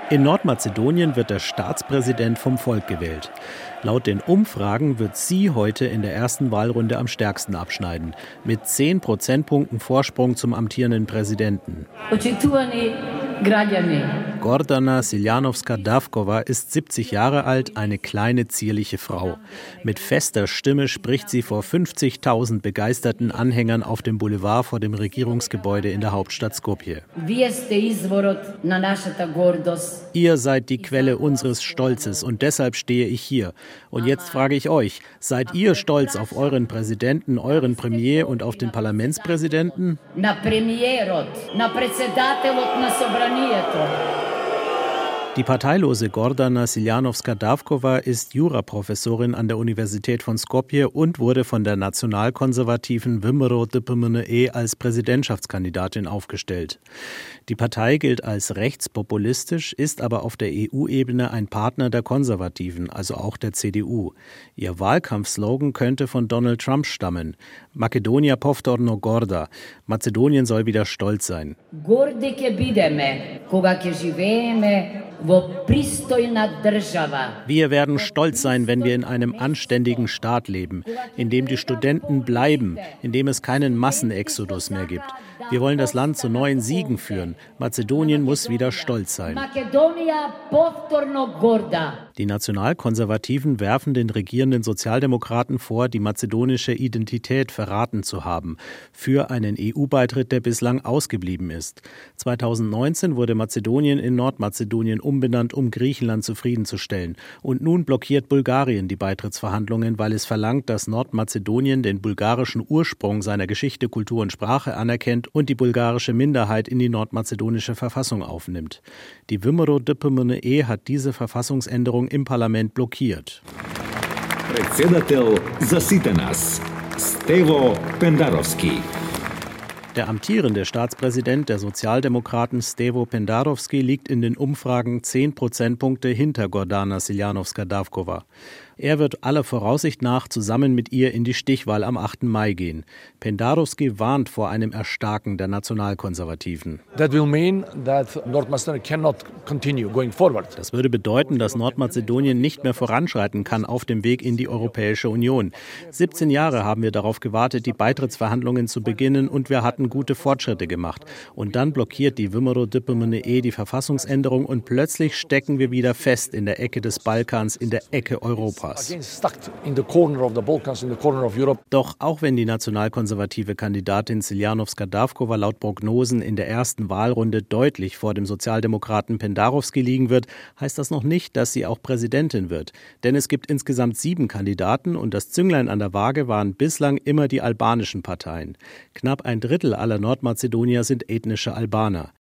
In Nordmazedonien wird der Staatspräsident vom Volk gewählt. Laut den Umfragen wird sie heute in der ersten Wahlrunde am stärksten abschneiden, mit 10 Prozentpunkten Vorsprung zum amtierenden Präsidenten. Gordana Siljanovska-Davkova ist 70 Jahre alt, eine kleine, zierliche Frau. Mit fester Stimme spricht sie vor 50.000 begeisterten Anhängern auf dem Boulevard vor dem Regierungsgebäude in der Hauptstadt Skopje. Ihr seid die Quelle unseres Stolzes und deshalb stehe ich hier. Und jetzt frage ich euch, seid ihr stolz auf euren Präsidenten, euren Premier und auf den Parlamentspräsidenten? Die parteilose Gordana Siljanovska-Davkova ist Juraprofessorin an der Universität von Skopje und wurde von der nationalkonservativen VMRO DPMNE als Präsidentschaftskandidatin aufgestellt. Die Partei gilt als rechtspopulistisch, ist aber auf der EU-Ebene ein Partner der Konservativen, also auch der CDU. Ihr Wahlkampfslogan könnte von Donald Trump stammen. Makedonia povtorno gorda. Mazedonien soll wieder stolz sein. Wir werden stolz sein, wenn wir in einem anständigen Staat leben, in dem die Studenten bleiben, in dem es keinen Massenexodus mehr gibt. Wir wollen das Land zu neuen Siegen führen. Mazedonien muss wieder stolz sein. Die Nationalkonservativen werfen den regierenden Sozialdemokraten vor, die mazedonische Identität verraten zu haben, für einen EU-Beitritt, der bislang ausgeblieben ist. 2019 wurde Mazedonien in Nordmazedonien umbenannt, um Griechenland zufriedenzustellen. Und nun blockiert Bulgarien die Beitrittsverhandlungen, weil es verlangt, dass Nordmazedonien den bulgarischen Ursprung seiner Geschichte, Kultur und Sprache anerkennt und die bulgarische Minderheit in die nordmazedonische Verfassung aufnimmt. Die VMRO DPMNE hat diese Verfassungsänderung im Parlament blockiert. Председател засита нас. Stevo Pendarovski. Der amtierende Staatspräsident der Sozialdemokraten Stevo Pendarovski liegt in den Umfragen 10 Prozentpunkte hinter Gordana Siljanovska-Davkova. Er wird aller Voraussicht nach zusammen mit ihr in die Stichwahl am 8. Mai gehen. Pendarovski warnt vor einem Erstarken der Nationalkonservativen. Das würde bedeuten, dass Nordmazedonien nicht mehr voranschreiten kann auf dem Weg in die Europäische Union. 17 Jahre haben wir darauf gewartet, die Beitrittsverhandlungen zu beginnen und wir hatten gute Fortschritte gemacht. Und dann blockiert die VMRO DPMNE die Verfassungsänderung und plötzlich stecken wir wieder fest in der Ecke des Balkans, in der Ecke Europas. Doch auch wenn die nationalkonservative Kandidatin Siljanovska-Davkova laut Prognosen in der ersten Wahlrunde deutlich vor dem Sozialdemokraten Pendarovski liegen wird, heißt das noch nicht, dass sie auch Präsidentin wird. Denn es gibt insgesamt 7 Kandidaten und das Zünglein an der Waage waren bislang immer die albanischen Parteien. Knapp ein Drittel aller Nordmazedonier sind ethnische Albaner.